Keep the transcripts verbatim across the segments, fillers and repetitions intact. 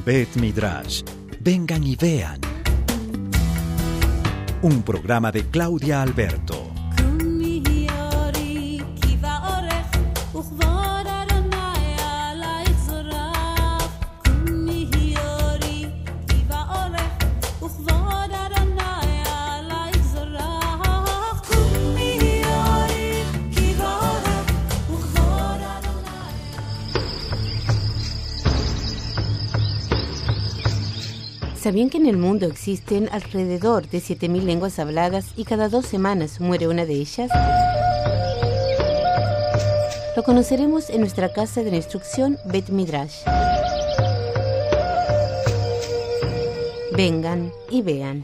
Bet Midrash. Vengan y vean. Un programa de Claudia Alberto. ¿Sabían que en el mundo existen alrededor de siete mil lenguas habladas y cada dos semanas muere una de ellas? Lo conoceremos en nuestra casa de la instrucción Bet Midrash. Vengan y vean.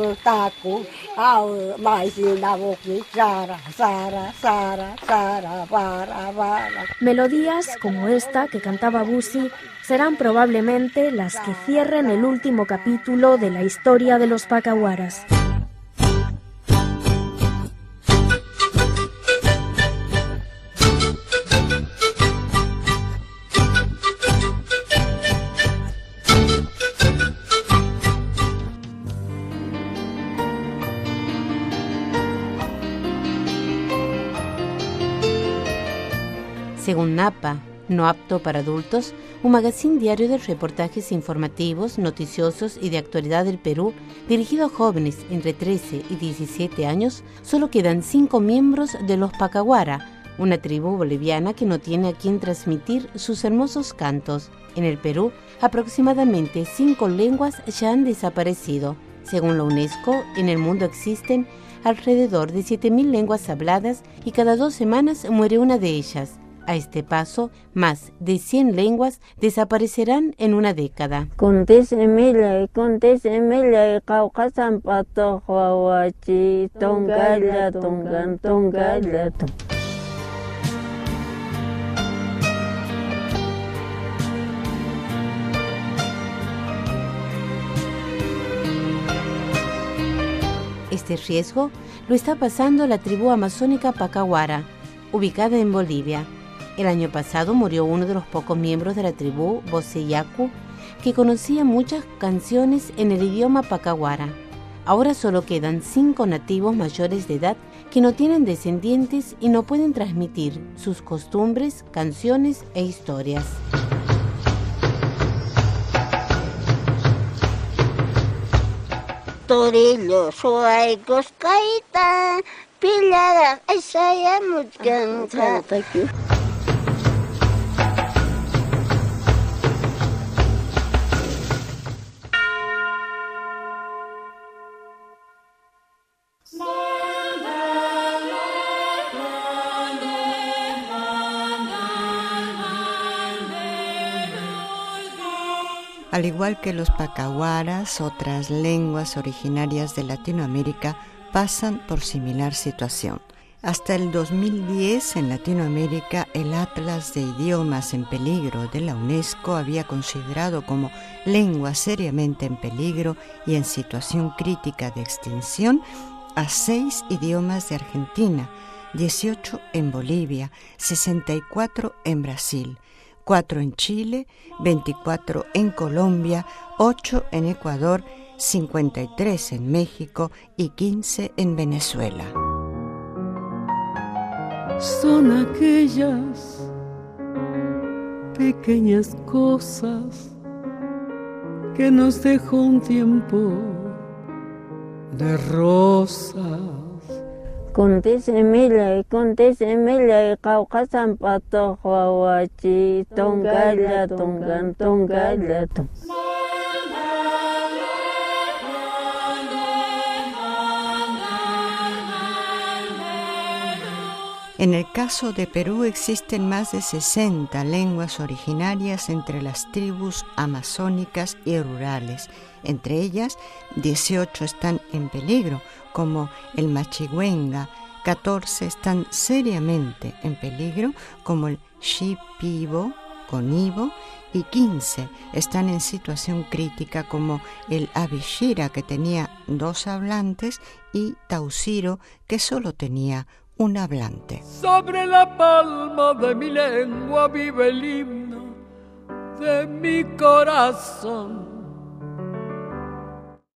Melodías como esta que cantaba Bussi serán probablemente las que cierren el último capítulo de la historia de los pacahuaras. Según Napa, no apto para adultos, un magazine diario de reportajes informativos, noticiosos y de actualidad del Perú, dirigido a jóvenes entre trece y diecisiete años, solo quedan cinco miembros de los Pacahuara, una tribu boliviana que no tiene a quien transmitir sus hermosos cantos. En el Perú, aproximadamente cinco lenguas ya han desaparecido. Según la UNESCO, en el mundo existen alrededor de siete mil lenguas habladas y cada dos semanas muere una de ellas. A este paso, más de cien lenguas desaparecerán en una década. Este riesgo lo está pasando la tribu amazónica Pacahuara, ubicada en Bolivia. El año pasado murió uno de los pocos miembros de la tribu, Boseyacu, que conocía muchas canciones en el idioma pacahuara. Ahora solo quedan cinco nativos mayores de edad que no tienen descendientes y no pueden transmitir sus costumbres, canciones e historias. Torillo, soy coscaita, pillara, esa ya mucha. Thank you. Al igual que los pacahuaras, otras lenguas originarias de Latinoamérica pasan por similar situación. Hasta el dos mil diez, en Latinoamérica, el Atlas de Idiomas en Peligro de la UNESCO había considerado como lengua seriamente en peligro y en situación crítica de extinción a seis idiomas de Argentina, dieciocho en Bolivia, sesenta y cuatro en Brasil, cuatro en Chile, veinticuatro en Colombia, ocho en Ecuador, cincuenta y tres en México y quince en Venezuela. Son aquellas pequeñas cosas que nos dejó un tiempo de rosas. Contésemela, contésemela, caucasan pato, huahuachi, tongala, tongan, tongala, tong. En el caso de Perú existen más de sesenta lenguas originarias entre las tribus amazónicas y rurales. Entre ellas, dieciocho están en peligro, como el machigüenga, catorce están seriamente en peligro, como el shipibo, conibo, y quince están en situación crítica, como el abishira, que tenía dos hablantes, y tausiro, que solo tenía un hablante. Sobre la palma de mi lengua vive el himno de mi corazón.